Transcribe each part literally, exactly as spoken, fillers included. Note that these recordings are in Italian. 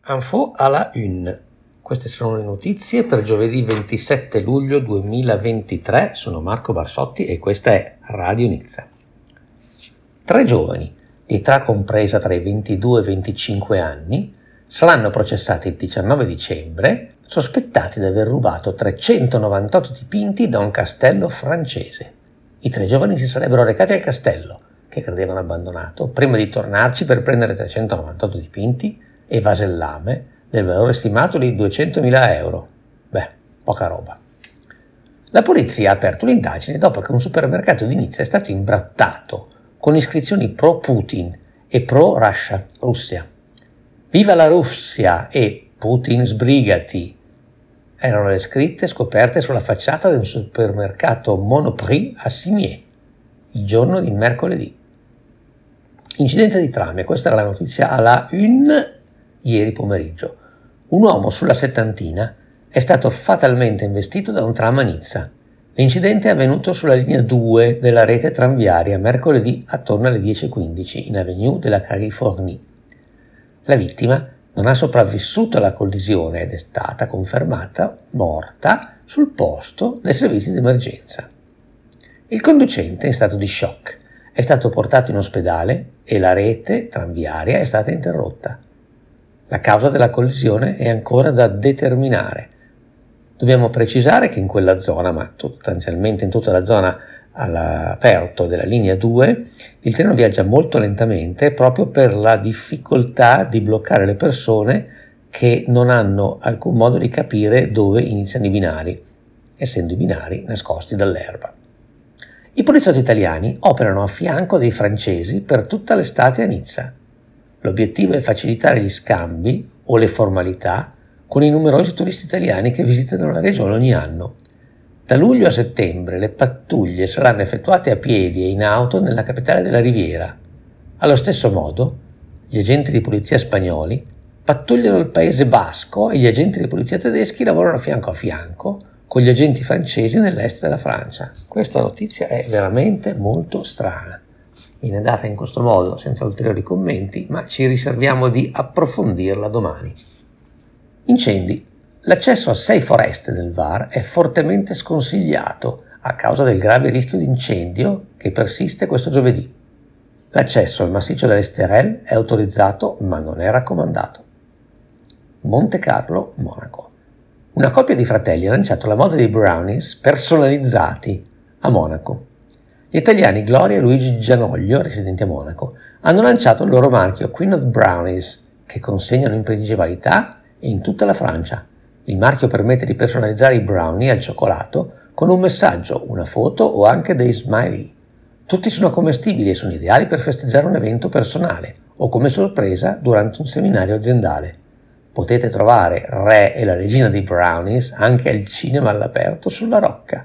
Info alla une. Queste sono le notizie per giovedì ventisette luglio duemilaventitré. Sono Marco Barsotti e questa è Radio Nizza. Tre giovani di età compresa tra i ventidue e i venticinque anni saranno processati il diciannove dicembre, sospettati di aver rubato trecentonovantotto dipinti da un castello francese. I tre giovani si sarebbero recati al castello, che credevano abbandonato, prima di tornarci per prendere trecentonovantotto dipinti e vasellame del valore stimato di duecentomila euro. Beh, poca roba. La polizia ha aperto l'indagine dopo che un supermercato di Nizza è stato imbrattato con iscrizioni pro-Putin e pro-Russia, Russia. Viva la Russia e Putin sbrigati! Erano le scritte scoperte sulla facciata del supermercato Monoprix a Cimiez, il giorno di mercoledì. Incidente di trame, questa era la notizia alla une ieri pomeriggio. Un uomo sulla settantina è stato fatalmente investito da un tram a Nizza. L'incidente è avvenuto sulla linea due della rete tranviaria mercoledì attorno alle dieci e quindici in Avenue de la Californie. La vittima non ha sopravvissuto alla collisione ed è stata confermata morta sul posto dai servizi di emergenza. Il conducente, in stato di shock, è stato portato in ospedale e la rete tranviaria è stata interrotta. La causa della collisione è ancora da determinare. Dobbiamo precisare che in quella zona, ma sostanzialmente in tutta la zona all'aperto della linea due, il treno viaggia molto lentamente proprio per la difficoltà di bloccare le persone che non hanno alcun modo di capire dove iniziano i binari, essendo i binari nascosti dall'erba. I poliziotti italiani operano a fianco dei francesi per tutta l'estate a Nizza. L'obiettivo è facilitare gli scambi o le formalità con i numerosi turisti italiani che visitano la regione ogni anno. Da luglio a settembre le pattuglie saranno effettuate a piedi e in auto nella capitale della Riviera. Allo stesso modo, gli agenti di polizia spagnoli pattugliano il Paese Basco e gli agenti di polizia tedeschi lavorano fianco a fianco con gli agenti francesi nell'est della Francia. Questa notizia è veramente molto strana. Viene data in questo modo senza ulteriori commenti, ma ci riserviamo di approfondirla domani. Incendi. L'accesso a sei foreste del Var è fortemente sconsigliato a causa del grave rischio di incendio che persiste questo giovedì. L'accesso al massiccio dell'Esterel è autorizzato ma non è raccomandato. Monte Carlo, Monaco. Una coppia di fratelli ha lanciato la moda dei brownies personalizzati a Monaco. Gli italiani Gloria e Luigi Gianoglio, residenti a Monaco, hanno lanciato il loro marchio Queen of Brownies, che consegnano in principalità e in tutta la Francia. Il marchio permette di personalizzare i brownie al cioccolato con un messaggio, una foto o anche dei smiley. Tutti sono commestibili e sono ideali per festeggiare un evento personale o come sorpresa durante un seminario aziendale. Potete trovare Re e la regina dei brownies anche al cinema all'aperto sulla Rocca.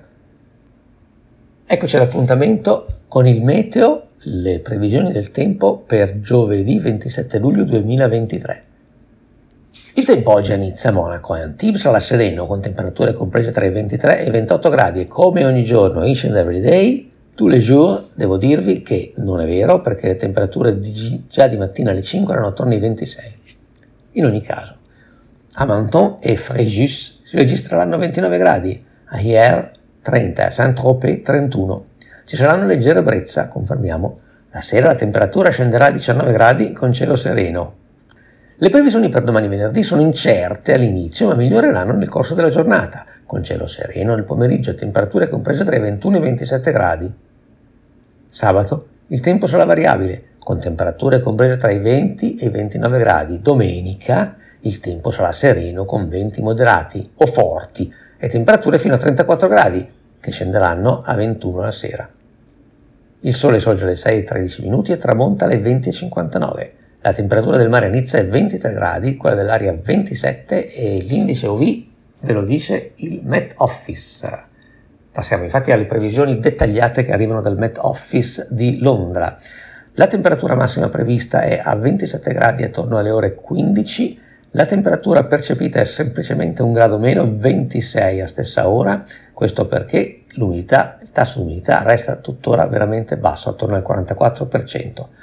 Eccoci all'appuntamento con il meteo, le previsioni del tempo per giovedì ventisette luglio duemilaventitré. Il tempo oggi a Nizza, Monaco e Antibes sarà sereno con temperature comprese tra i ventitré e i ventotto gradi e come ogni giorno, each and every day, tous les jours, devo dirvi che non è vero perché le temperature di, già di mattina alle cinque erano attorno ai ventisei. In ogni caso, a Menton e Fréjus si registreranno ventinove gradi, a Hyères trenta, a Saint-Tropez trentuno. Ci saranno leggere brezza, confermiamo. La sera la temperatura scenderà a diciannove gradi con cielo sereno. Le previsioni per domani venerdì sono incerte all'inizio ma miglioreranno nel corso della giornata, con cielo sereno nel pomeriggio e temperature comprese tra i ventuno e i ventisette gradi. Sabato il tempo sarà variabile, con temperature comprese tra i venti e i ventinove gradi. Domenica il tempo sarà sereno con venti moderati o forti e temperature fino a trentaquattro gradi, che scenderanno a ventuno la sera. Il sole sorge alle sei e tredici minuti e tramonta alle venti e cinquantanove. La temperatura del mare a Nizza è ventitré gradi, quella dell'aria ventisette e l'indice U V ve lo dice il Met Office. Passiamo infatti alle previsioni dettagliate che arrivano dal Met Office di Londra. La temperatura massima prevista è a ventisette gradi attorno alle ore quindici. La temperatura percepita è semplicemente un grado meno, ventisei a stessa ora. Questo perché l'umidità, il tasso di umidità resta tuttora veramente basso, attorno al quarantaquattro per cento.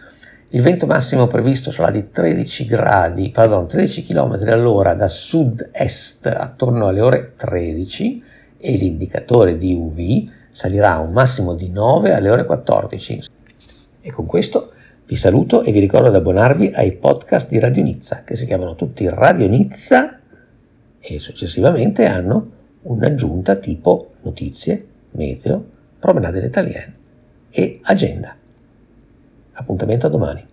Il vento massimo previsto sarà di tredici gradi, pardon, tredici chilometri all'ora da sud-est attorno alle ore tredici e l'indicatore di U V salirà a un massimo di nove alle ore quattordici. E con questo vi saluto e vi ricordo di abbonarvi ai podcast di Radio Nizza, che si chiamano tutti Radio Nizza e successivamente hanno un'aggiunta tipo notizie, meteo, promenade italiane e agenda. Appuntamento a domani.